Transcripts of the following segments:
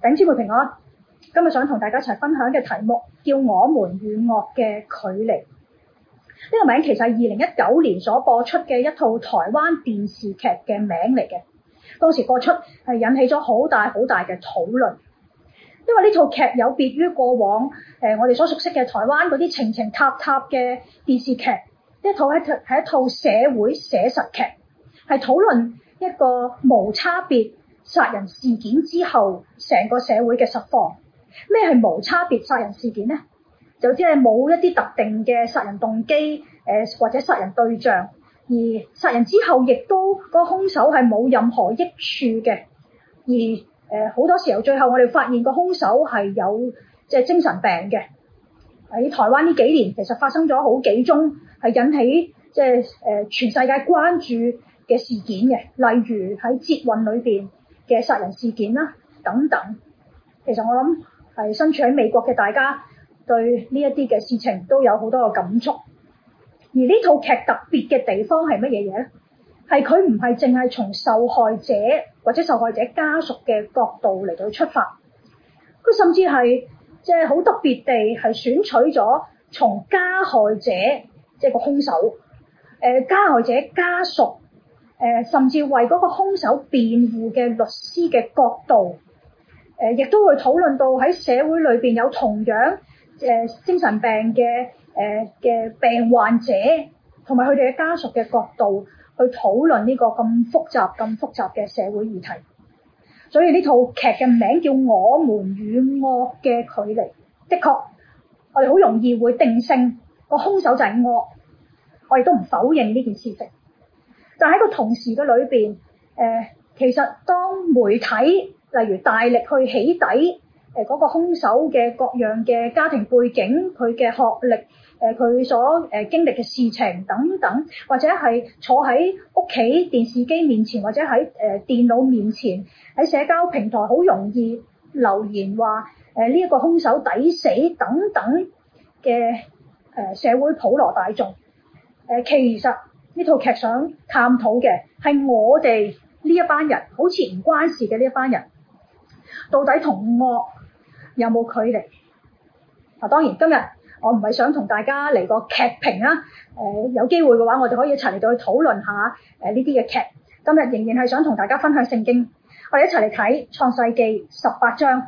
弟兄姊妹平安，今日想同大家一齊分享嘅題目叫我們與惡嘅距離。呢個名其實係2019年所播出嘅一套台灣電視劇嘅名嚟嘅。當時播出係引起咗好大嘅討論，因為呢套劇有別於過往我哋所熟悉嘅台灣嗰啲情情塔塔嘅電視劇，呢套係一套社會寫實劇，係討論一個無差別殺人事件之後成個社會嘅實況。咩係無差別殺人事件呢？就即係冇一啲特定嘅殺人動機或者殺人對象，而殺人之後亦都個兇手係冇任何益處嘅，而好多時候最後我哋發現個兇手係有精神病嘅。喺台灣呢幾年其實發生咗好幾宗係引起全世界關注嘅事件嘅，例如喺捷運裏邊嘅殺人事件啦等等。其實我諗係身處喺美國嘅大家對呢一啲嘅事情都有好多嘅感觸。而呢套劇特別嘅地方係乜嘢嘢咧？係佢唔係淨係從受害者或者受害者家屬嘅角度嚟到出發，佢甚至係好特別地係選取咗從加害者個兇手加害者家屬甚至為嗰個兇手辯護嘅律師嘅角度，亦都會討論到喺社會裏邊有同樣精神病嘅病患者同埋佢哋嘅家屬嘅角度去討論呢個咁複雜嘅社會議題。所以呢套劇嘅名叫《我們與惡嘅距離》。的確，我哋好容易會定性個兇手就係惡，我亦都唔否認呢件事情。但喺個同時嘅裏邊，其實當媒體例如大力去起底嗰個兇手嘅各樣嘅家庭背景、佢嘅學歷、佢所經歷嘅事情等等，或者係坐喺屋企電視機面前，或者喺電腦面前，喺社交平台好容易留言話呢一個兇手抵死等等嘅社會普羅大眾，其實呢套劇想探討嘅係我哋呢一班人，好似唔關事嘅呢一班人，到底同惡有冇距離？當然今日我唔係想同大家嚟個劇評啦，有機會嘅話我哋可以一齊嚟到去討論下呢啲嘅劇。今日仍然係想同大家分享聖經，我哋一齊嚟睇創世記18章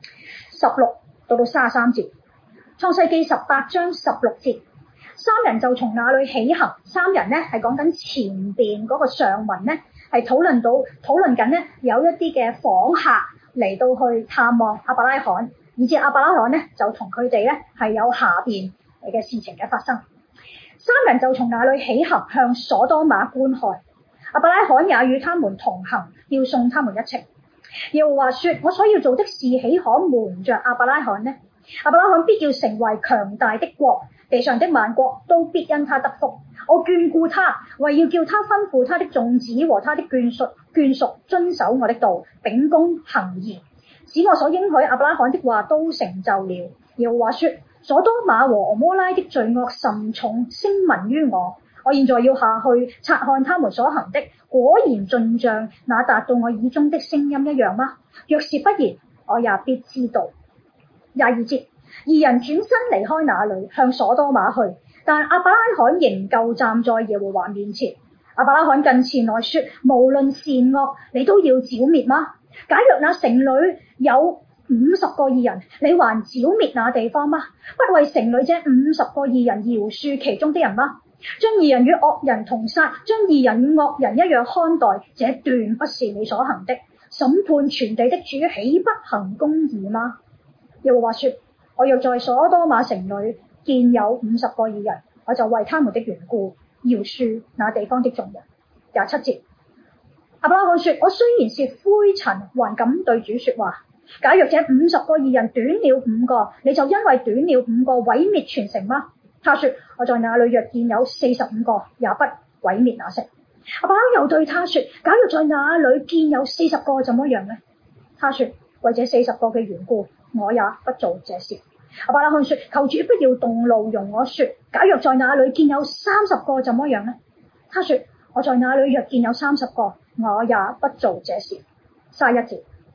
16到33節。創世記18章16節，三人就從那裡起行。三人呢係講緊前邊嗰個上文呢係討論緊呢有一啲嘅訪客嚟到去探望亞伯拉罕，以至亞伯拉罕呢就同佢哋呢係有下邊嘅事情嘅發生。三人就從那裡起行，向所多瑪觀看。亞伯拉罕也與他們同行，要送他們一程。耶和華說：我所要做的事豈可瞞着亞伯拉罕呢？亞伯拉罕必要成為強大的國，地上的萬國都必因他得福。我眷顧他，為要叫他吩咐他的眾子和他的眷屬遵守我的道，秉公行義，使我所應許亞伯拉罕的話都成就了。耶和華說：所多瑪和蛾摩拉的罪惡甚重，聲聞於我。我現在要下去察看他們所行的，果然盡像那達到我耳中的聲音一樣嗎？若是不然，我也必知道。22節，二人轉身離開那裡，向所多瑪去，但亞伯拉罕仍舊站在耶和華面前。亞伯拉罕近前來說：無論善惡，你都要剿滅嗎？假若那城裡有50個義人，你還剿滅那地方嗎？不為城裡這50個義人饒恕其中的人嗎？將義人與惡人同殺，將義人與惡人一樣看待，這斷不是你所行的。審判全地的主豈不行公義嗎？耶和華說：我若在所多瑪城裡見有50個義人，我就為他們的緣故饒恕那地方的眾人。27節，亞伯拉罕說：我雖然是灰塵，還敢對主說話。假若這50個義人短了5個，你就因為短了5個毀滅全城嗎？他說：我在那裡若見有45個，也不毀滅那城。亞伯拉罕又對他說：假如在那裡見有40個，怎麼樣呢？他說：為這40個嘅緣故，我也不做這事。亞伯拉罕說：求主不要動怒，容我說，假若在那裡見有30個，怎麼樣呢？他說：我在那裡若見有30個，我也不做這事。31節，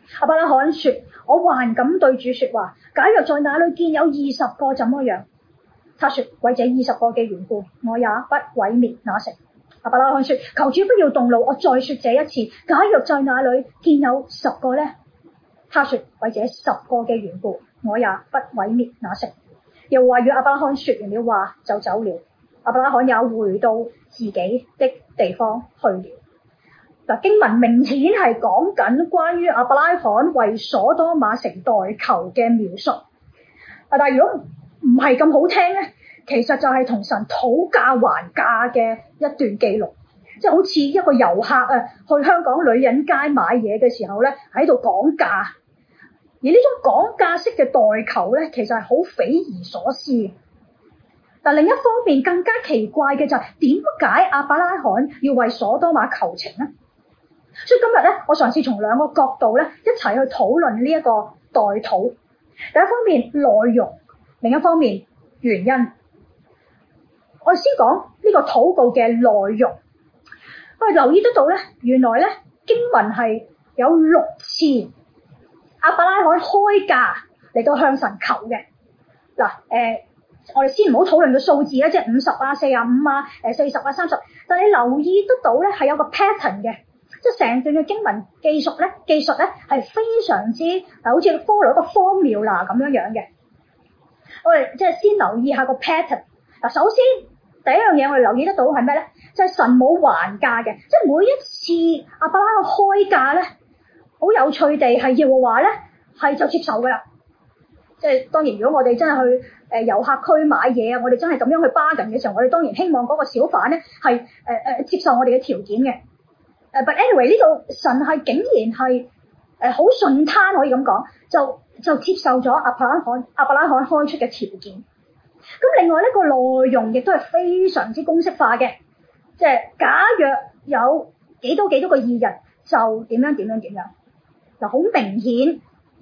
亞伯拉罕說：我還敢對主說話，假若在那裏見有20個怎麼樣？他說：為這20個嘅緣故，我也不毀滅那城。亞伯拉罕說：求主不要動怒，我再說這一次，假若在那裏見有10個呢？他說：為這10個嘅緣故，我也不毀滅那城。耶和華與亞伯拉罕說完了話就走了。亞伯拉罕也回到自己的地方去了。嗱，經文明顯係講緊關於亞伯拉罕為所多瑪城代求嘅描述。但係如果唔係咁好聽咧，其實就係同神討價還價嘅一段記錄，即係好似一個遊客去香港女人街買嘢嘅時候咧，喺度講價。而呢種講價式嘅代求咧，其實係好匪夷所思。但另一方面更加奇怪嘅就係點解亞伯拉罕要為所多瑪求情呢？所以今日咧，我嘗試從2個角度咧一齊去討論呢一個代禱。第一方面內容，另一方面原因。我哋先講呢個禱告嘅內容。我哋留意得到咧，原來咧經文係有6次亞伯拉罕開價嚟到向神求嘅。嗱，我哋先唔好討論個數字啦，即係50啊、45啊、40啊、30。但你留意得到咧，係有個 pattern 嘅，即係成段嘅經文技術咧係非常之好似 follow 一個 formula 咁樣嘅。我哋即係先留意下個 pattern。嗱，首先第一樣嘢我哋留意得到係咩咧？就係神冇還價嘅，即係每一次亞伯拉罕開價咧，好有趣地係耶和華咧係就接受噶啦。即係當然，如果我哋真係去遊客區買嘢啊，我哋真係咁樣去 bargain 嘅時候，我哋當然希望嗰個小販咧係接受我哋嘅條件嘅。But anyway 呢度神係竟然係好順攤可以咁講，就接受咗亞伯拉罕開出嘅條件。咁另外呢個內容亦都係非常之公式化嘅，即係假若有幾多個義人就點樣。嗱，好明顯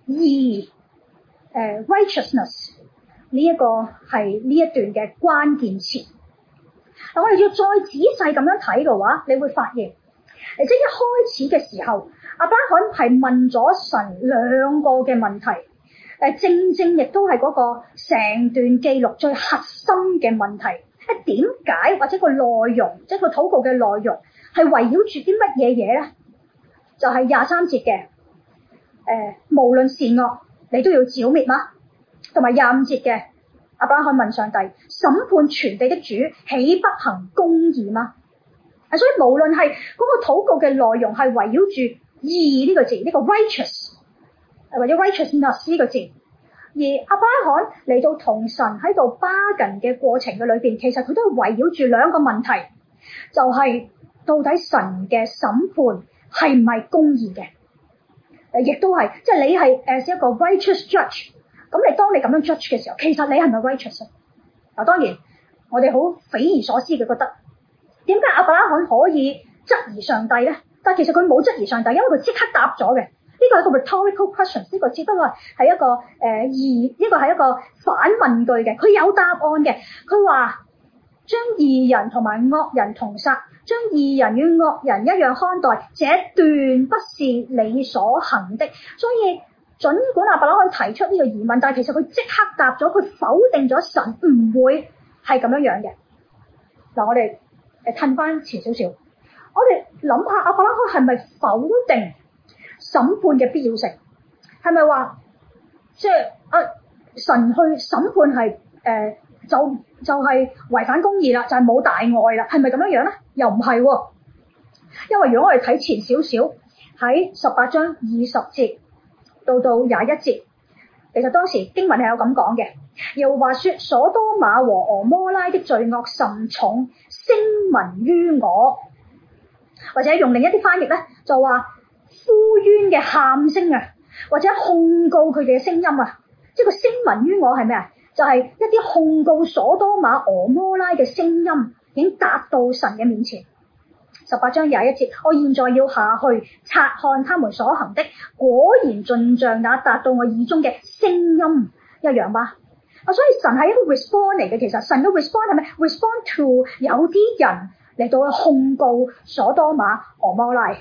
righteousness 呢一個係呢一段嘅關鍵詞。嗱，我哋要再仔細咁樣睇嘅話，你會發現，即係一開始嘅時候，亞伯拉罕係問咗神2個嘅問題，正亦都係嗰個成段記錄最核心嘅問題。點解或者個內容，即係個禱告嘅內容係圍繞住啲乜嘢嘢咧？就係23節嘅，無論善惡，你都要剿滅嗎？同埋25節嘅，亞伯拉罕問上帝：審判全地的主，豈不行公義嗎？所以無論係嗰個禱告嘅內容係圍繞住義呢個字，呢個 righteous 或者 righteousness 呢個字，而亞伯拉罕嚟到同神喺度 bargain 嘅過程嘅裏邊，其實佢都係圍繞住2個問題，就係到底神嘅審判係唔係公義嘅？亦都係，即係你係一個 righteous judge， 咁你當你咁樣 judge 嘅時候，其實你係咪 righteous？ 嗱，當然我哋好匪夷所思嘅覺得，點解亞伯拉罕可以質疑上帝咧？但係其實佢冇質疑上帝，因為佢即刻答咗嘅。呢個係一個 rhetorical question， 呢個只不過係一個呢個係一個反問句嘅，佢有答案嘅。佢話將義人同埋惡人同殺，將義人與惡人一樣看待，這斷不是你所行的。所以儘管亞伯拉罕提出呢個疑問，但係其實佢即刻答咗，佢否定咗神唔會係咁樣嘅。嗱，我哋褪翻前少少，我哋諗下亞伯拉罕係咪否定審判嘅必要性？係咪話即係神去審判係就係違反公義啦，就係冇大愛啦？係咪咁樣咧？又唔係喎，因為如果我哋睇前少少，喺18章20節到21節，其實當時經文係有咁講嘅。又話說所多瑪和俄摩拉的罪惡甚重，聲聞於我，或者用另一啲翻譯咧，就話呼冤嘅喊聲啊，或者控告佢哋嘅聲音啊，即係個聲聞於我係咩啊？就係一啲控告所多瑪、俄摩拉嘅聲音已經達到神嘅面前。18章21節，我現在要下去察看他們所行的，果然盡像那達到我耳中嘅聲音一樣嗎？所以神係一個 respond 嚟嘅。其實神嘅 respond 係咪 respond to 有啲人嚟到去控告所多瑪、俄摩拉？咁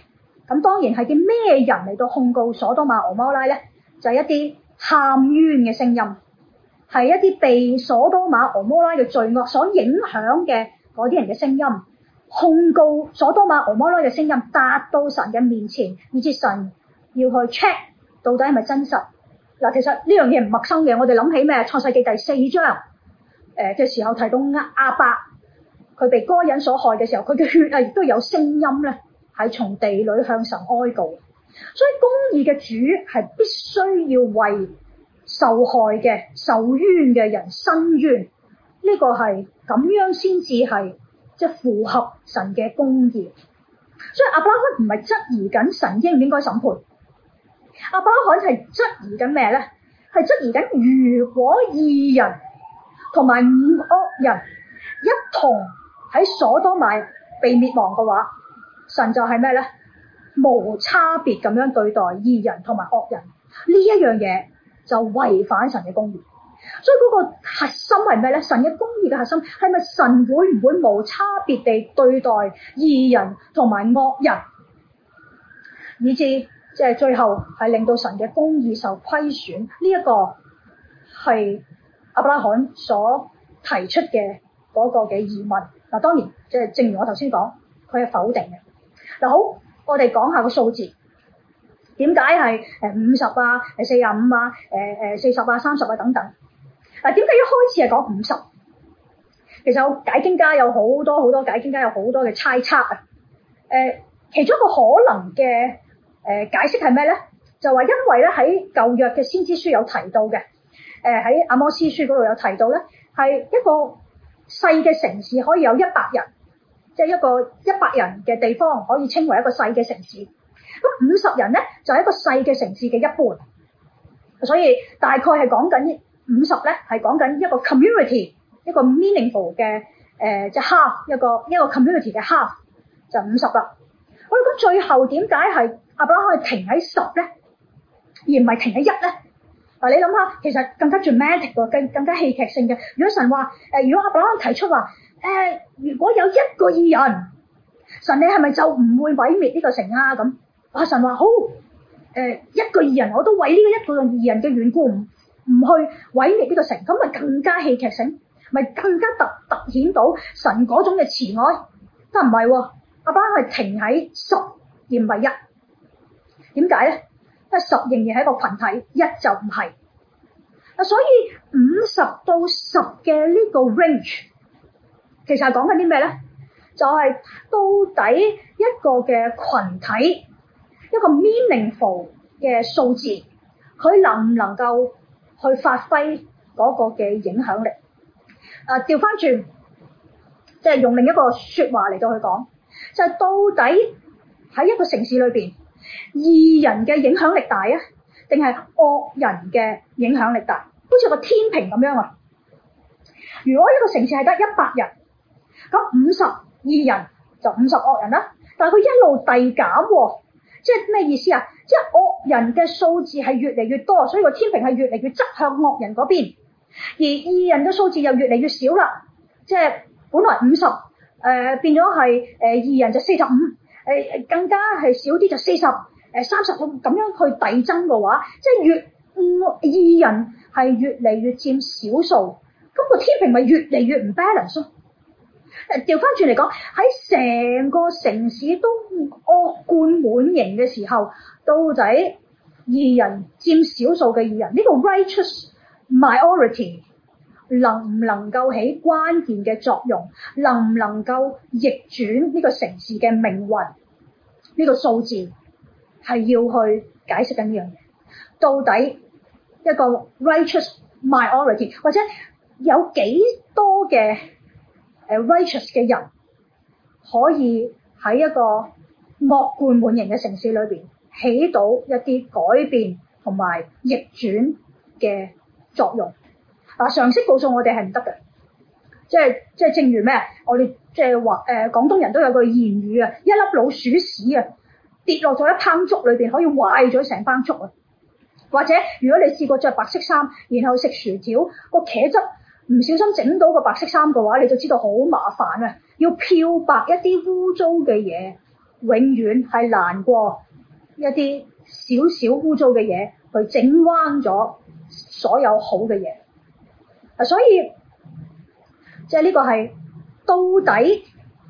咁當然係啲咩人嚟到控告所多瑪俄摩拉咧？就係一啲喊冤嘅聲音，係一啲被所多瑪俄摩拉嘅罪惡所影響嘅嗰啲人嘅聲音，控告所多瑪俄摩拉嘅聲音達到神嘅面前，以致神要去 check 到底係咪真實。嗱，其實呢樣嘢唔陌生嘅，我哋諗起咩？創世記第4章嘅時候提到亞伯佢被該隱所害嘅時候，佢嘅血啊亦都有聲音咧，係從地裏向神哀告。所以公義嘅主係必須要為受害嘅受冤嘅人伸冤，呢個係咁樣先至係即係符合神嘅公義。所以亞伯拉罕唔係質疑緊神應唔應該審判，亞伯拉罕係質疑緊咩咧？係質疑緊如果義人同埋惡人一同喺所多瑪被滅亡嘅話，神就係咩咧？無差別咁樣對待義人同埋惡人，呢一樣嘢就違反神嘅公義。所以嗰個核心係咩咧？神嘅公義嘅核心係咪神會唔會無差別地對待義人同埋惡人，以致即係最後係令到神嘅公義受虧損？呢一個係亞伯拉罕所提出嘅嗰個嘅疑問。嗱，當然即係正如我頭先講，佢係否定嘅。嗱，好，我哋講下個數字，點解係50啊、45啊、40啊、30啊等等？嗱，點解一開始係講50？其實解經家有好多解經家有好多嘅猜測啊。其中一個可能嘅解釋係咩咧？就話因為咧喺舊約嘅先知書有提到嘅，喺阿摩司書嗰度有提到咧，係一個細嘅城市可以有100人，即係一個100人嘅地方可以稱為一個細嘅城市。咁50人咧就係一個細嘅城市嘅一半，所以大概係講緊50咧係講緊一個 community， 一個 meaningful 嘅即係 half， 一個 community 嘅 half 就50啦。好啦，咁最後點解係亞伯拉罕停喺10咧，而唔係停喺1咧？嗱，你諗下，其實更加 dramatic 喎，更加戲劇性嘅。如果神話如果亞伯拉罕提出話如果有1個義人，神你係咪就唔會毀滅呢個城啊？咁神話好1個義人，我都為呢個1個義人嘅緣故唔去毀滅呢個城，咁咪更加戲劇性，咪更加突顯到神嗰種嘅慈愛。但唔係喎，亞伯拉罕係停喺10而唔係1，點解咧？因為10仍然係一個群體，1就唔係。所以50到10嘅呢個 range 其實係講緊啲咩咧？就係到底一個嘅群體，一個 meaningful 嘅數字，佢能唔能夠去發揮嗰個嘅影響力？調翻轉，即係用另一個説話嚟到去講，就係到底喺一個城市裏邊，義人嘅影響力大啊，定係惡人嘅影響力大？好似個天平咁樣啊！如果一個城市係得100人，咁50義人就50惡人啦，但係佢一路遞減喎，即係咩意思啊？即係惡人嘅數字係越嚟越多，所以個天平係越嚟越側向惡人嗰邊，而義人嘅數字又越嚟越少啦。即係本來50，變咗係義人就45，更加係少啲就40、30咁樣去遞增嘅話，即係義人係越嚟越佔少數，咁個天平咪越嚟越唔 balance 咯。調翻轉嚟講，喺成個城市都惡貫滿盈嘅時候，到底義人佔少數嘅義人，呢個 righteous minority 能唔能夠起關鍵嘅作用？能唔能夠逆轉呢個城市嘅命運？呢個數字係要去解釋緊呢樣嘢。到底一個 righteous minority 或者有幾多嘅righteous 嘅人可以喺一個惡貫滿盈嘅城市裏邊起到一啲改變同埋逆轉嘅作用？常識告訴我哋係唔得嘅，即係正如咩？我哋即係話廣東人都有句諺語啊，一粒老鼠屎啊跌落咗一烹粥裏邊，可以壞咗成班粥啊！或者如果你試過着白色衫，然後食薯條，個茄汁唔小心整到個白色衫嘅話，你就知道好麻煩啊！要漂白一啲污糟嘅嘢永遠係難過一啲少少污糟嘅嘢去整彎咗所有好嘅嘢。所以即係呢個係到底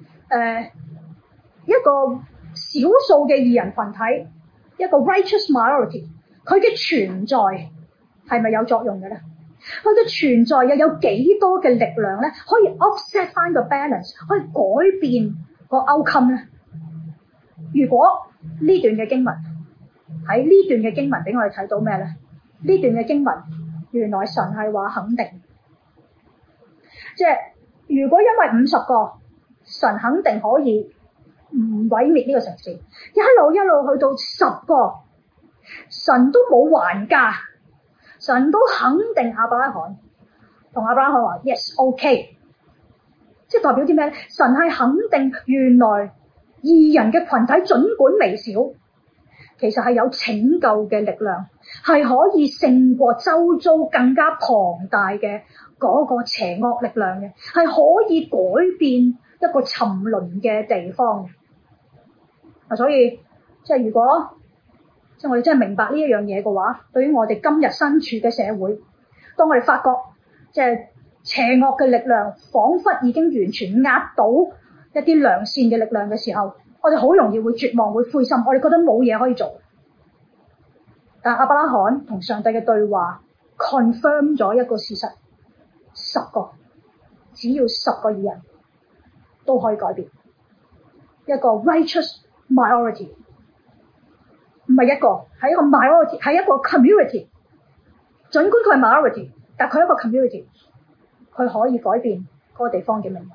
一個少數嘅義人群體，一個 righteous minority， 佢嘅存在係咪有作用嘅咧？佢嘅存在又有幾多嘅力量咧，可以 offset 翻個 balance， 可以改變個 outcome 咧？如果呢段嘅經文喺呢段嘅經文俾我哋睇到咩咧？呢段嘅經文原來神係話肯定，即係如果因為50個，神肯定可以唔毀滅呢個城市，一路去到10個，神都冇還價，神都肯定亞伯拉罕，同亞伯拉罕話 yes OK， 即係代表啲咩咧？神係肯定原來義人嘅群體儘管微小，其實係有拯救嘅力量，係可以勝過周遭更加龐大嘅嗰個邪惡力量嘅，係可以改變一個沉淪嘅地方。所以即係如果即係我哋真係明白呢一樣嘢嘅話，對於我哋今日身處嘅社會，當我哋發覺即係邪惡嘅力量彷彿已經完全壓倒一啲良善嘅力量嘅時候，我哋好容易會絕望，會灰心，我哋覺得冇嘢可以做。但亞伯拉罕同上帝嘅對話 confirm 咗一個事實，10個，只要10個義人都可以改變一個 righteous minority， 唔係一個，係一個 minority， 係一個 community。儘管佢係 minority， 但佢係一個 community， 佢可以改變嗰個地方嘅命運。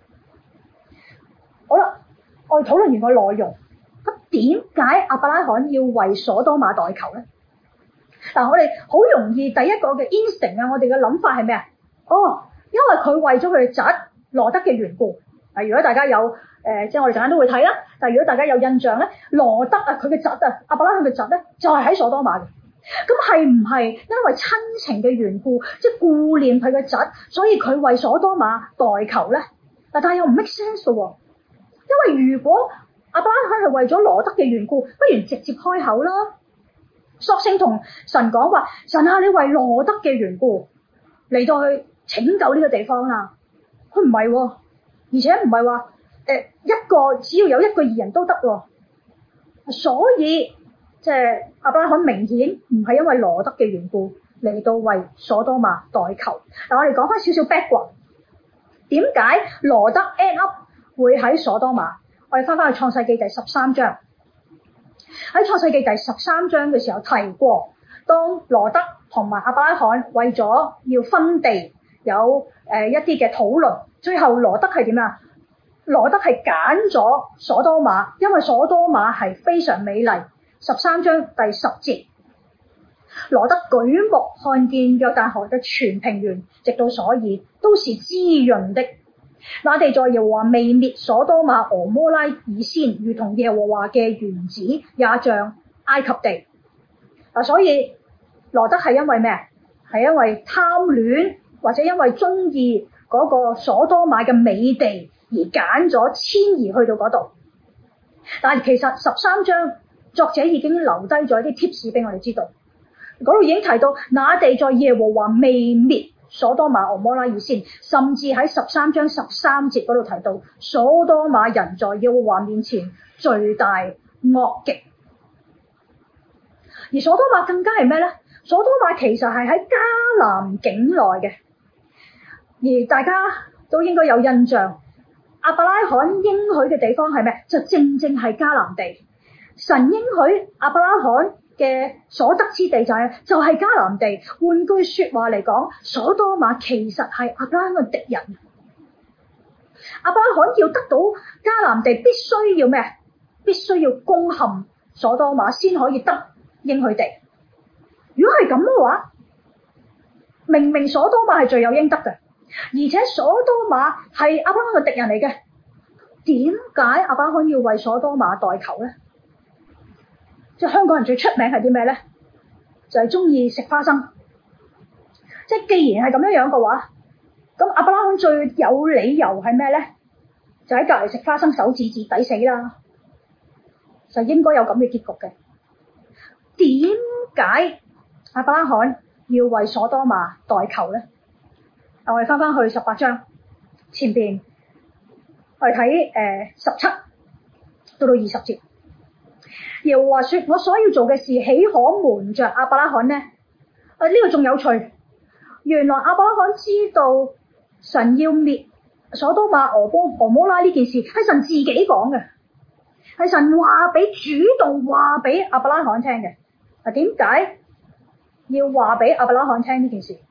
好啦，我哋討論完個內容，咁點解亞伯拉罕要為所多瑪代求咧？嗱，我哋好容易第一個嘅 instinct 啊，我哋嘅諗法係咩啊？因為佢為咗佢嘅侄羅德嘅緣故。如果大家有即係我哋陣間都會睇啦。但係如果大家有印象咧，羅德啊，佢嘅侄啊，亞伯拉罕嘅侄咧，就係喺所多瑪嘅。咁係唔係因為親情嘅緣故，即係顧念佢嘅侄，所以佢為所多瑪代求咧？但係又唔 make sense 嘅喎，因為如果亞伯拉罕係為咗羅德嘅緣故，不如直接開口啦，索性同神講話：神啊，你為羅德嘅緣故嚟到去拯救呢個地方啦。佢唔係喎，而且唔係話一個只要有一個義人都得喎。所以即係亞伯拉罕明顯唔係因為羅德嘅緣故嚟到為所多瑪代求。嗱，我哋講翻少少 background， 點解羅德 end up 會喺所多瑪？我哋翻去創世記第13章。喺創世記第13章嘅時候提過，當羅德同埋亞伯拉罕為咗要分地有一啲嘅討論，最後羅德係點啊？羅德係揀咗所多瑪，因為所多瑪係非常美麗。13章第10節，羅德舉目看見約旦河嘅全平原，直到所爾，都是滋潤的。那地在耶和華未滅所多瑪俄摩拉以先，如同耶和華嘅園子，也像埃及地。所以羅德係因為咩？係因為貪戀或者因為中意嗰個所多瑪嘅美地而揀咗遷移去到嗰度。但係其實13章作者已經留低咗一啲 tips 俾我哋知道，嗰度已經提到那地在耶和華未滅所多瑪俄摩拉以先，甚至喺13章13節嗰度提到所多瑪人在耶和華面前罪大惡極。而所多瑪更加係咩咧？所多瑪其實係喺迦南境內嘅，而大家都應該有印象，亞伯拉罕應許嘅地方係咩？就正正係迦南地。神應許亞伯拉罕嘅所得之地就係迦南地。換句說話嚟講，所多瑪其實係亞伯拉罕嘅敵人。亞伯拉罕要得到迦南地，必須要咩？必須要攻陷所多瑪先可以得應許地。如果係咁嘅話，明明所多瑪係罪有應得嘅，而且所多瑪係亞伯拉罕嘅敵人嚟嘅，點解亞伯拉罕要為所多瑪代求咧？即係香港人最出名係啲咩咧？就係中意食花生。即係既然係咁樣嘅話，咁亞伯拉罕最有理由係咩咧？就喺隔離食花生手指指抵死啦。 就應該有咁嘅結局嘅。點解亞伯拉罕要為所多瑪代求咧？我哋翻去18章前邊，我哋睇17到20節。耶和華說：我所要做嘅事，豈可瞞着亞伯拉罕呢？呢個仲有趣。原來亞伯拉罕知道神要滅所多瑪、俄摩拉呢件事係神自己講嘅，係神主動話俾亞伯拉罕聽嘅。點解要話俾亞伯拉罕聽呢件事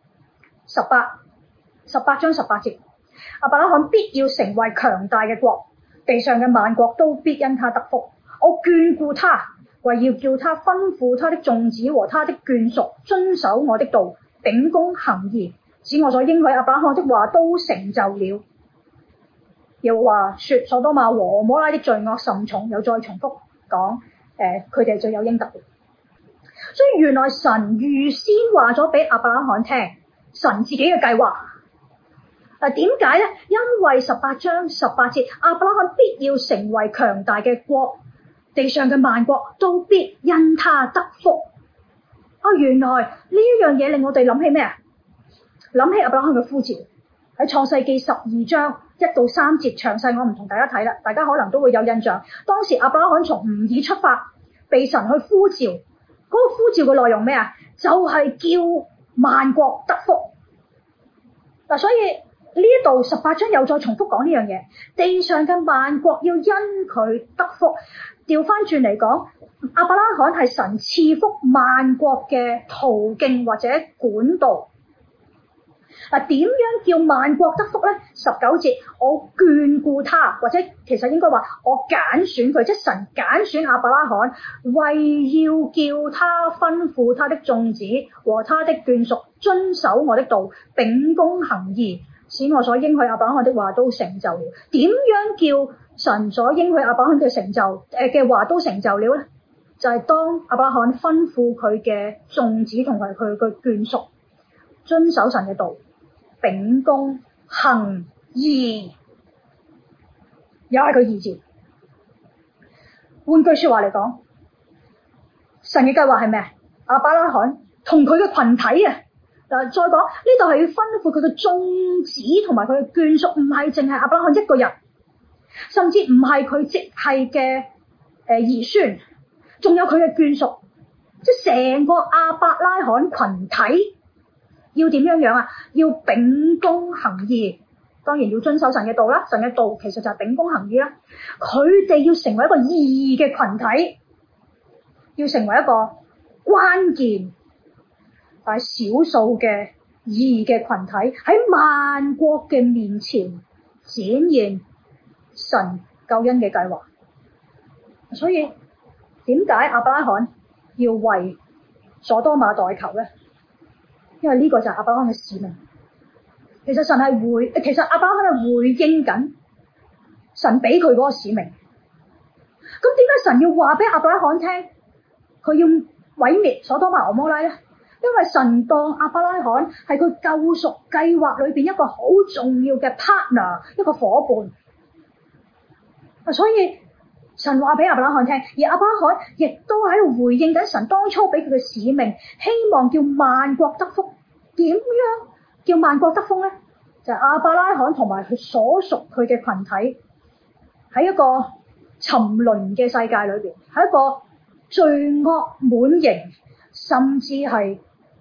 ？18章18節，亞伯拉罕必要成為強大嘅國，地上嘅萬國都必因他得福。我眷顧他，為要叫他吩咐他的眾子和他的眷屬遵守我的道，秉公行義，使我所應許亞伯拉罕的話都成就了。又話說所多瑪和俄摩拉的罪惡甚重，又再重複講佢哋罪有應得嘅。所以原來神預先話咗俾亞伯拉罕聽神自己嘅計劃。點解呢？因為18章18節，亞伯拉罕必要成為強大嘅國，地上嘅萬國都必因他得福。原來呢一樣嘢令我哋諗起咩啊？諗起亞伯拉罕嘅呼召，喺創世記12章1到3節，詳細我唔同大家睇啦，大家可能都會有印象。當時亞伯拉罕從吾珥出發，被神去呼召，嗰個呼召嘅內容咩啊？就係叫萬國得福。所以呢度18章又再重複講呢樣嘢，地上嘅萬國要因佢得福。調翻轉嚟講，亞伯拉罕係神賜福萬國嘅途徑或者管道。點樣叫萬國得福呢？19節，我眷顧他，或者其實應該話我揀選佢，即係神揀選亞伯拉罕，為要叫他吩咐他的眾子和他的眷屬遵守我的道，秉公行義，使我所應許亞伯拉罕的話都成就了。點樣叫神所應許亞伯拉罕嘅成就嘅話都成就了呢？就係當亞伯拉罕吩咐佢嘅眾子同埋佢嘅眷屬遵守神嘅道，秉公行義，又係個義字。換句說話嚟講，神嘅計劃係咩？亞伯拉罕同佢嘅群體啊！再講呢度係要吩咐佢嘅眾子同埋佢嘅眷屬，唔係淨係亞伯拉罕一個人，甚至唔係佢直系嘅兒孫，仲有佢嘅眷屬，即係成個亞伯拉罕群體要點樣啊？要秉公行義，當然要遵守神嘅道啦。神嘅道其實就係秉公行義啦。佢哋要成為一個義嘅群體，要成為一個關鍵，但係少數嘅義嘅群體喺萬國嘅面前展現神救恩嘅計劃。所以點解亞伯拉罕要為所多瑪代求咧？因為呢個就係亞伯拉罕嘅使命。其實亞伯拉罕係回應緊神俾佢嗰個使命。咁點解神要話俾亞伯拉罕聽佢要毀滅所多瑪俄摩拉咧？因為神當亞伯拉罕係佢救贖計劃裏邊一個好重要嘅 partner， 一個夥伴。所以神話俾亞伯拉罕聽，而亞伯拉罕亦都喺度回應緊神當初俾佢嘅使命，希望叫萬國得福。點樣叫萬國得福咧？就係亞伯拉罕同埋佢所屬佢嘅群體喺一個沉淪嘅世界裏邊，喺一個罪惡滿盈，甚至係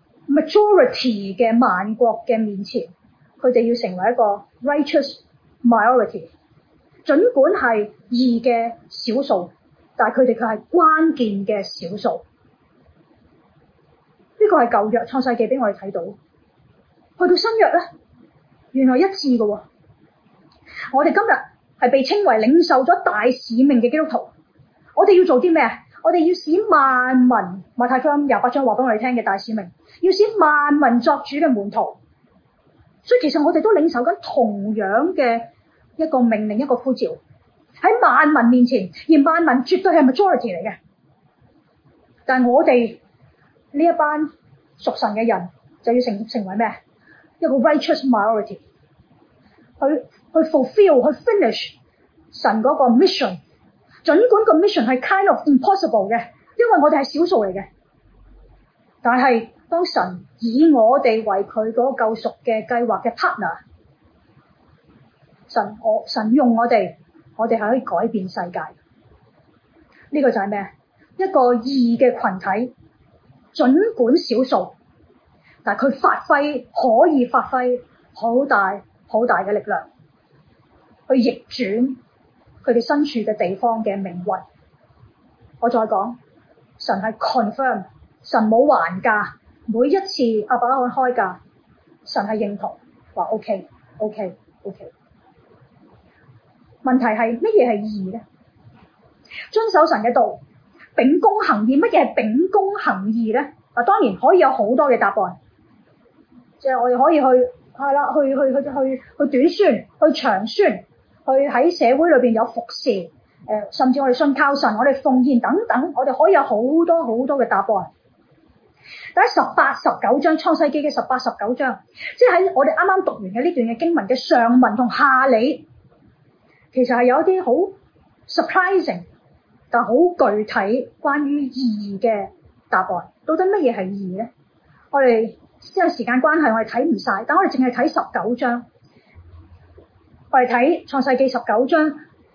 majority 嘅萬國嘅面前，佢哋要成為一個 righteous minority。儘管係義嘅少數，但係佢哋卻係關鍵嘅少數。呢個係舊約創世記俾我哋睇到。去到新約咧，原來一致嘅喎。我哋今日係被稱為領受咗大使命嘅基督徒。我哋要做啲咩？我哋要使萬民，馬太福音28章話俾我哋聽嘅大使命，要使萬民作主嘅門徒。所以其實我哋都領受緊同樣嘅一個命令，一個呼召，喺萬民面前，而萬民絕對係 majority 嚟嘅。但係我哋呢一班屬神嘅人就要成為咩？一個 righteous minority， 去 fulfill 去 finish 神嗰個 mission， 儘管個 mission 係 kind of impossible 嘅，因為我哋係少數嚟嘅。但係當神以我哋為佢嗰個救贖嘅計劃嘅 partner， 神用我哋係可以改變世界。呢個就係咩？一個義嘅群體，儘管少數，但係佢可以發揮好大好大嘅力量，去逆轉佢哋身處嘅地方嘅命運。我再講，神係 confirm， 神冇還價，每一次亞伯拉罕開價，神係認同，話 OK。問題係乜嘢係義咧？遵守神嘅道，秉公行義。乜嘢係秉公行義咧？當然可以有好多嘅答案，即係我哋可以去短宣，去長宣，去喺社會裏邊有服侍，甚至我哋信靠神，我哋奉獻等等，我哋可以有好多好多嘅答案。但喺18、19章，創世記嘅18、19章，即係喺我哋啱啱讀完嘅呢段嘅經文嘅上文同下理，其實係有一啲好 surprising， 但好具體關於義嘅答案。到底乜嘢係義咧？我哋因為時間關係，我哋睇唔晒，但我哋淨係睇19章。我哋睇創世記19章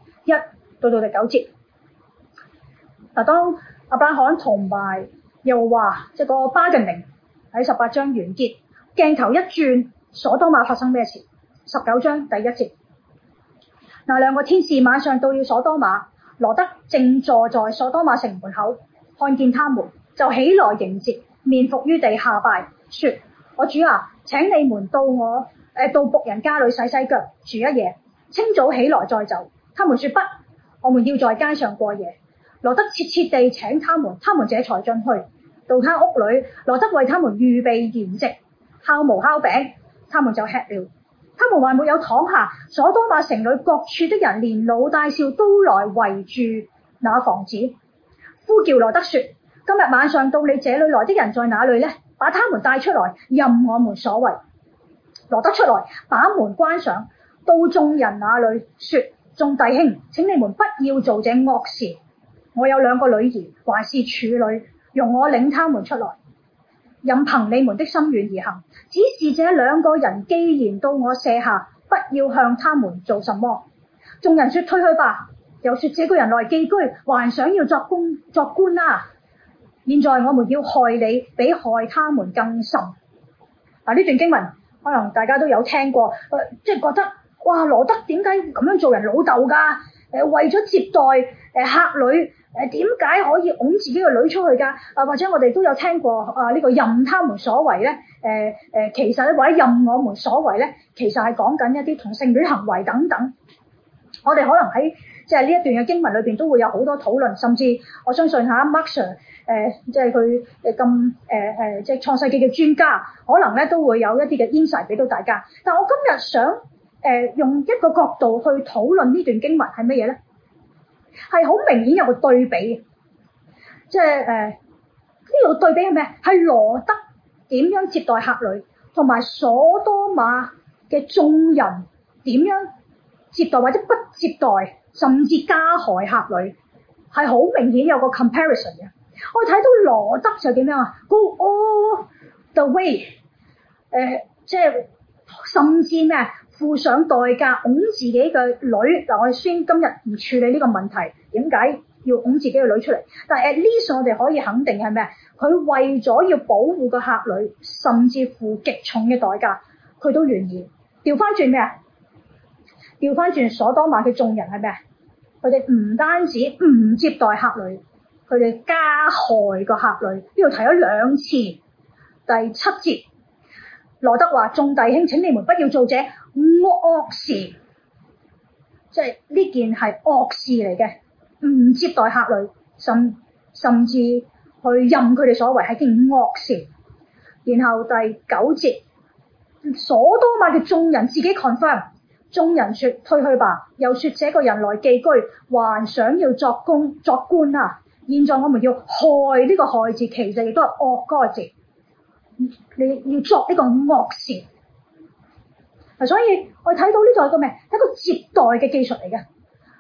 1到第9節。嗱，當亞伯拉罕同埋又話即係個 bargaining 喺18章完結，鏡頭一轉，所多瑪發生咩事？19章第1節。嗱，兩個天使晚上到了所多瑪，羅德正坐在所多瑪城門口，看見他們，就起來迎接，面伏於地下拜，說：我主啊，請你們到僕人家裏洗洗腳，住一夜，清早起來再走。他們說不，我們要在街上過夜。羅德切切地請他們這才進去，到他屋裏，羅德為他們預備筵席，烤無酵餅，他們就吃了。他們還沒有躺下，所多瑪城裏各處的人連老帶少都來圍住那房子，呼叫羅德說：今日晚上到你這裏來的人在哪裏呢？把他們帶出來，任我們所為。羅德出來，把門關上，到眾人那裏說：眾弟兄，請你們不要做這惡事。我有2個女兒，還是處女，容我領他們出來，任憑你們的心願而行。只是這2個人既然到我舍下，不要向他們做什麼。眾人說：退去吧。又說：這個人來寄居，還想要作官啊！現在我們要害你，比害他們更甚。呢段經文可能大家都有聽過，即係覺得哇，羅德點解咁樣做人老豆㗎？為咗接待客女，點解可以擁自己個女出去㗎？或者我哋都有聽過呢個任他們所為咧，其實咧或者任我們所為咧，其實係講緊一啲同性戀行為等等。我哋可能喺即係呢一段嘅經文裏邊都會有好多討論，甚至我相信Mark Sir 即係佢咁即係創世記嘅專家，可能咧都會有一啲嘅 insight 俾到大家。但我今日想用一個角度去討論呢段經文係乜嘢咧？係好明顯有個對比，即係呢個對比係咩？係羅德點樣接待客女，同埋所多瑪嘅眾人點樣接待或者不接待，甚至加害客女，係好明顯有個 comparison 嘅。我哋睇到羅德就點樣啊 ？Go all the way，即係甚至咩？付上代價擁自己嘅女。嗱，我哋先今日唔處理呢個問題，點解要擁自己嘅女出嚟？但係 at least 我哋可以肯定係咩？佢為咗要保護個客女，甚至付極重嘅代價，佢都願意。調翻轉咩啊？調翻轉所多瑪嘅眾人係咩？佢哋唔單止唔接待客女，佢哋加害個客女。呢度提咗2次，第7節，羅德話：眾弟兄，請你們不要做這惡事，即係呢件係惡事嚟嘅，唔接待客女，甚至去任佢哋所為係件惡事。然後第9節，所多瑪嘅眾人自己 confirm， 眾人說：退去吧。又說：這個人來寄居，還想要作官啊！現在我們要害，呢個害字，其實亦都係惡嗰個字，你要作呢個惡事。所以我睇到呢度係個咩？係一個接待嘅技術嚟嘅。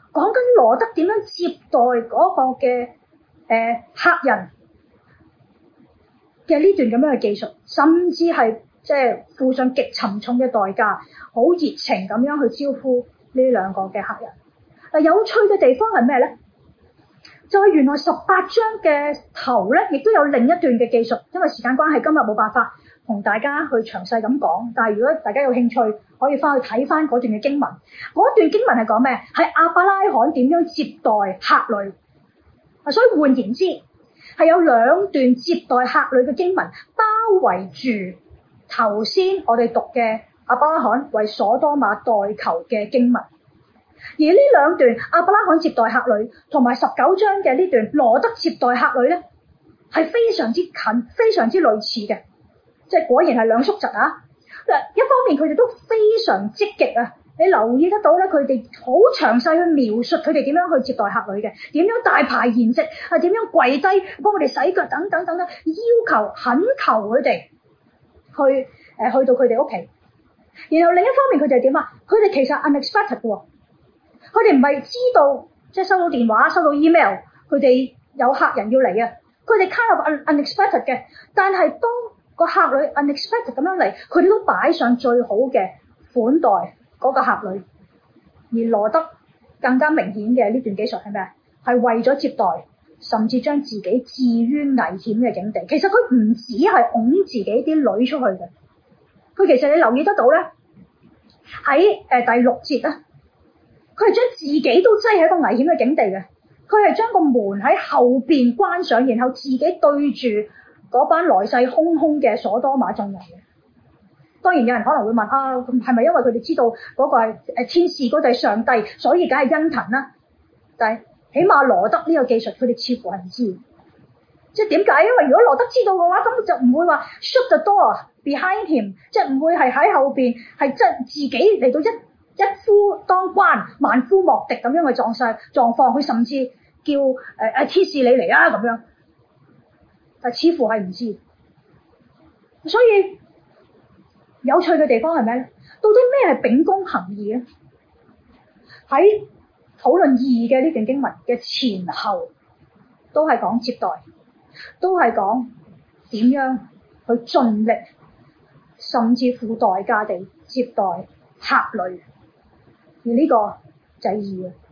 講緊羅德點樣接待嗰個嘅客人嘅呢段咁樣嘅技術，甚至係即係付上極沉重嘅代價，好熱情咁樣去招呼呢兩個嘅客人。嗱，有趣嘅地方係咩咧？就係原來18章嘅頭咧，亦都有另一段嘅技術。因為時間關係，今日冇辦法同大家去詳細咁講。但係如果大家有興趣，可以翻去睇翻嗰段嘅經文。嗰段經文係講咩？係亞伯拉罕點樣接待客旅。所以換言之，係有兩段接待客旅嘅經文包圍住頭先我哋讀嘅亞伯拉罕為所多瑪代求嘅經文。而呢兩段亞伯拉罕接待客旅同埋19章嘅呢段羅德接待客旅咧，係非常之近、非常之類似嘅，即係果然係兩叔侄啊！一方面佢哋都非常積極啊，你留意得到咧，佢哋好詳細去描述佢哋點樣去接待客旅嘅，點樣大排筵席，點樣跪低幫佢哋洗腳等等等等，要求懇求佢哋去到佢哋屋企。然後另一方面佢哋係點啊？佢哋其實 unexpected 喎。佢哋唔係知道，即係收到電話、收到 email， 佢哋有客人要嚟啊！佢哋 kind of unexpected 嘅，但係當個客旅 unexpected 咁樣嚟，佢哋都擺上最好嘅款待嗰個客旅。而羅德更加明顯嘅呢段技術係咩？係為咗接待，甚至將自己置於危險嘅境地。其實佢唔止係擁自己啲女出去嘅，佢其實你留意得到咧，喺第6節咧。佢係將自己都擠喺一個危險嘅境地嘅，佢係將個門喺後邊關上，然後自己對住嗰班來勢洶洶嘅所多瑪眾人嘅。當然有人可能會問啊，係咪因為佢哋知道嗰個係天使，嗰個係上帝，所以梗係殷勤啦？但係起碼羅德呢個技術，佢哋似乎係唔知。即係點解？因為如果羅德知道嘅話，咁就唔會話 shut the door behind him， 即係唔會係喺後邊係即係自己嚟到一夫當關，萬夫莫敵咁樣嘅狀況，佢甚至叫天使你嚟啊咁樣，但似乎係唔知。所以有趣嘅地方係咩咧？到底咩係秉公行義咧？喺討論義嘅呢段經文嘅前後，都係講接待，都係講點樣去盡力，甚至付代價地接待客旅。而呢個就係義啊，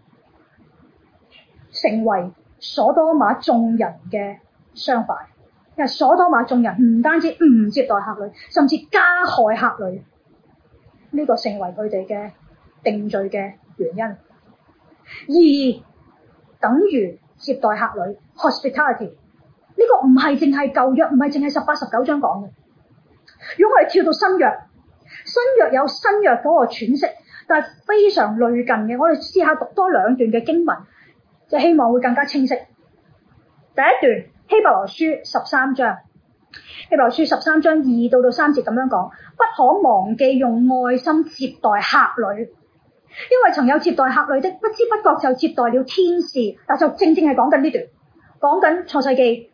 成為所多瑪眾人嘅相反。因為所多瑪眾人唔單止唔接待客旅，甚至加害客旅，呢個成為佢哋嘅定罪嘅原因。義等於接待客旅 hospitality， 呢個唔係淨係舊約，唔係淨係18、19章講嘅。如果我哋跳到新約，新約有新約嗰個詮釋，但係非常類近嘅。我哋試下讀多兩段嘅經文，就希望會更加清晰。第一段希伯來書13章，希伯來書13章2到3節咁樣講：不可忘記用愛心接待客旅，因為曾有接待客旅的，不知不覺就接待了天使。但就正正係講緊呢段，講緊創世記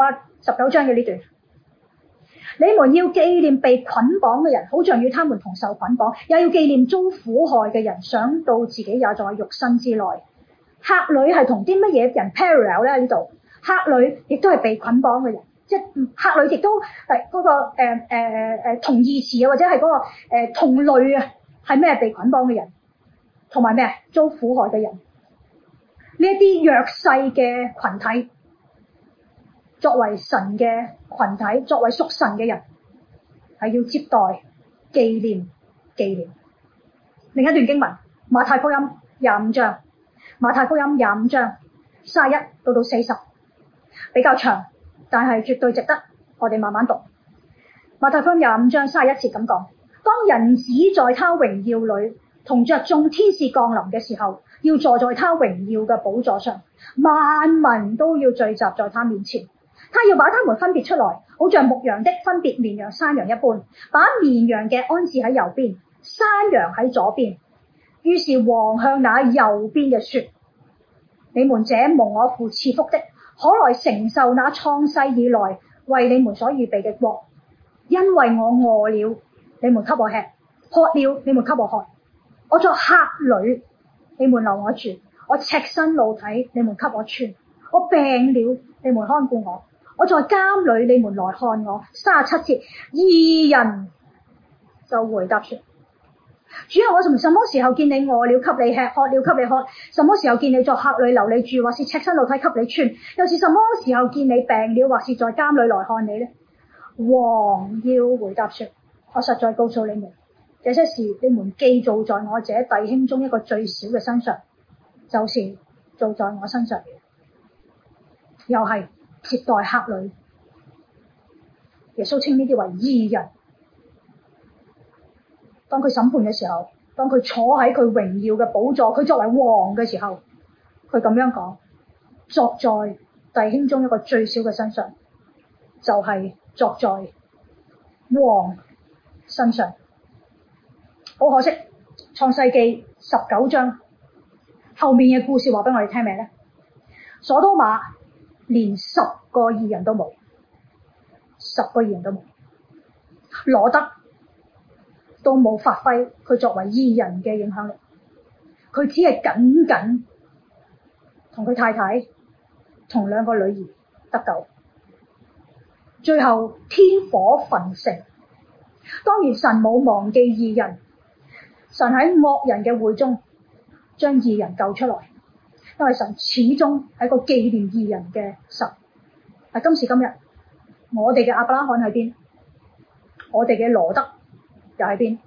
18、19章嘅呢段。你們要紀念被捆綁嘅人，好像與他們同受捆綁；也要紀念遭苦害嘅人，想到自己也在肉身之內。客旅係同啲乜嘢人 parallel 咧？呢度客旅亦都係被捆綁嘅人，即係客旅亦都係嗰個同義詞啊，或者係嗰個同類啊，係咩？被捆綁嘅人，同埋咩？遭苦害嘅人，呢一啲弱勢嘅群體。作為神嘅群體，作為屬神嘅人，係要接待、紀念。另一段經文，馬太福音25章，馬太福音25章31到40，比較長，但係絕對值得我哋慢慢讀。馬太福音25章31節咁講：當人子在他榮耀裏同着眾天使降臨嘅時候，要坐在他榮耀嘅寶座上，萬民都要聚集在他面前。他要把他們分別出來，好像牧羊的分別綿羊山羊一般，把綿羊嘅安置喺右邊，山羊喺左邊。於是王向那右邊嘅說：你們這蒙我父賜福的，可來承受那創世以來為你們所預備嘅國，因為我餓了，你們給我吃；渴了，你們給我喝；我作客旅，你們留我住； 我赤身露體，你們給我穿；我病了，你們看顧我；我在監裏，你們來看我。37節，義人就回答說：主啊，我從什麼時候見你餓了，給你吃；渴了，給你喝？什麼時候見你作客旅，留你住，或是赤身露體，給你穿？又是什麼時候見你病了，或是在監裏來看你呢？王要回答說：我實在告訴你們，這些事你們既做在我這弟兄中一個最小嘅身上，就是做在我身上。又係接待客旅，耶穌稱呢啲為義人。當佢審判嘅時候，當佢坐喺佢榮耀嘅寶座，佢作為王嘅時候，佢咁樣講：作在弟兄中一個最小嘅身上，就係作在王身上。好可惜，創世記19章後面嘅故事話俾我哋聽咩呢？所多瑪連10個義人都冇，10個義人都冇，羅得都冇發揮佢作為義人嘅影響力，佢只係僅僅同佢太太同2個女兒得救。最後天火焚城，當然神冇忘記義人，神喺惡人嘅會中將義人救出來，因為神始終係個紀念義人嘅神。喺今時今日，我哋嘅亞伯拉罕喺邊？我哋嘅羅德又喺邊？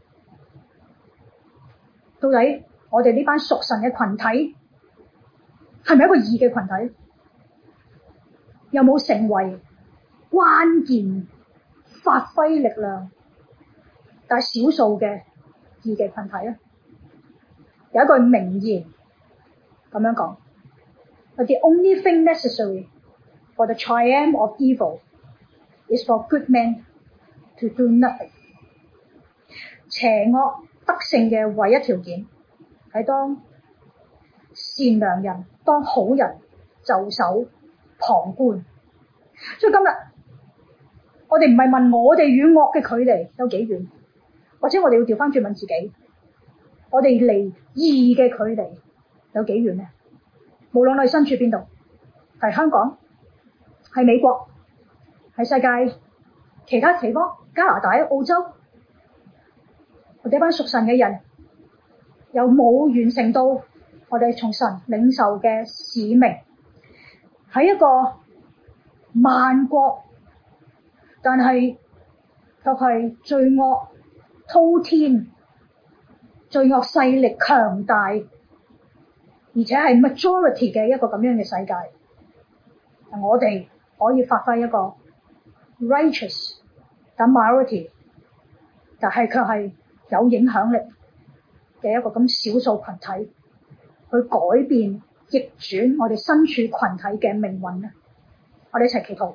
到底我哋呢班屬神嘅群體係咪一個義嘅群體？有冇成為關鍵發揮力量但係少數嘅義嘅群體咧？有一句名言咁樣講：The only thing necessary for the triumph of evil is for good men to do nothing。邪惡得勝嘅唯一條件係當善良人、當好人袖手旁觀。所以今日我哋唔係問我哋與惡嘅距離有幾遠，或者我哋要調翻轉問自己，我哋離義嘅距離有幾遠呢？無論我哋身處邊度，係香港、係美國、係世界其他地方、加拿大、澳洲，我哋一班屬神嘅人有冇完成到我哋從神領受嘅使命？喺一個萬國但係卻係罪惡滔天、罪惡勢力強大，而且係 majority 嘅一個咁樣嘅世界，我哋可以發揮一個 righteous 但 minority， 但係卻係有影響力嘅一個咁少數群體，去改變逆轉我哋身處群體嘅命運咧。我哋一齊祈禱。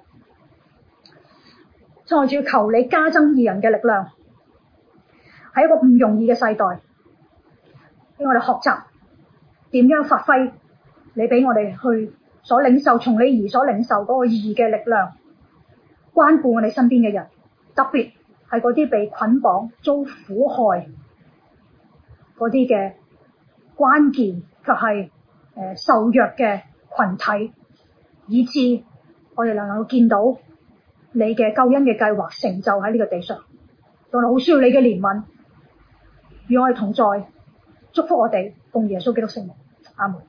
再住求你加增義人嘅力量，喺一個唔容易嘅世代，俾我哋學習點樣發揮你俾我哋去所領受，從你而所領受嗰個義嘅力量，關顧我哋身邊嘅人，特別係嗰啲被捆綁遭苦害嗰啲嘅關鍵卻係受弱嘅群體，以致我哋能夠見到你嘅救恩嘅計劃成就喺呢個地上。我哋好需要你嘅憐憫，與我哋同在，祝福我哋，奉耶穌基督聖名，阿門。